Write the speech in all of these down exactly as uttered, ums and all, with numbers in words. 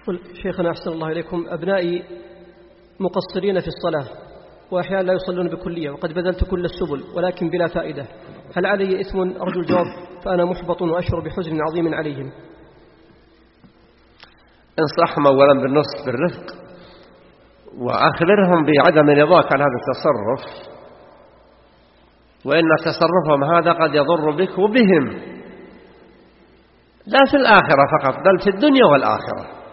قل شيخنا أحسن الله إليكم، أبنائي مقصرين في الصلاة وأحيانا لا يصلون بكلية وقد بذلت كل السبل ولكن بلا فائدة، هل علي إثم؟ أرجو الجواب فأنا محبط وأشعر بحزن عظيم عليهم. انصحهم أولا بالنصح بالرفق، وأخبرهم بعدم رضاك عن هذا التصرف، وإن تصرفهم هذا قد يضر بك وبهم، لا في الآخرة فقط بل في الدنيا والآخرة.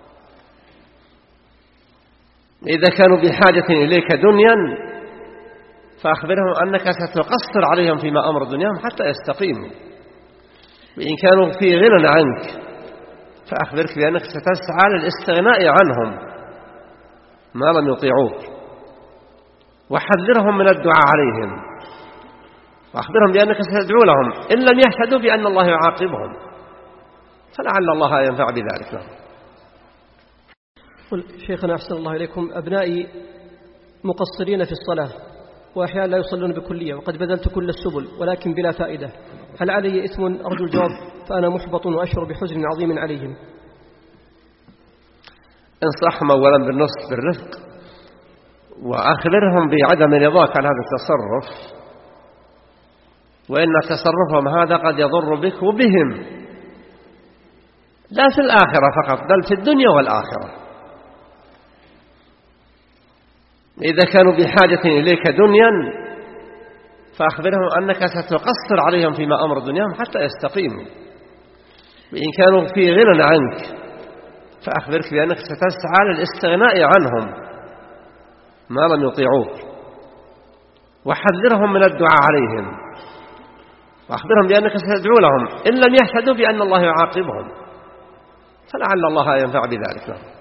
إذا كانوا بحاجة إليك دنيا فأخبرهم أنك ستقصر عليهم فيما أمر دنياهم حتى يستقيموا، وإن كانوا في غنى عنك فأخبرك بأنك ستسعى للاستغناء عنهم ما لم يطيعوك، وحذرهم من الدعاء عليهم، وأخبرهم بأنك ستدعو لهم إن لم يحسدوا بأن الله يعاقبهم، فلعل الله ينفع بذلك لهم. قل شيخنا أحسن الله إليكم، أبنائي مقصرين في الصلاة وأحيانا لا يصلون بكلية وقد بذلت كل السبل ولكن بلا فائدة، هل علي إثم؟ أرجو الجواب فأنا محبط وأشعر بحزن عظيم عليهم. انصحهم أولا بالنصح بالرفق، وأخبرهم بعدم رضاك عن هذا التصرف، وإن تصرفهم هذا قد يضر بك وبهم، لا في الآخرة فقط بل في الدنيا والآخرة. إذا كانوا بحاجة إليك دنيا فأخبرهم أنك ستقصر عليهم فيما أمر دنياهم حتى يستقيموا، وإن كانوا في غنى عنك فأخبرك بأنك ستسعى للاستغناء عنهم ما لم يطيعوك، وحذرهم من الدعاء عليهم، وأخبرهم بأنك ستدعو لهم إن لم يحسدوا بأن الله يعاقبهم، فلعل الله ينفع بذلك لهم.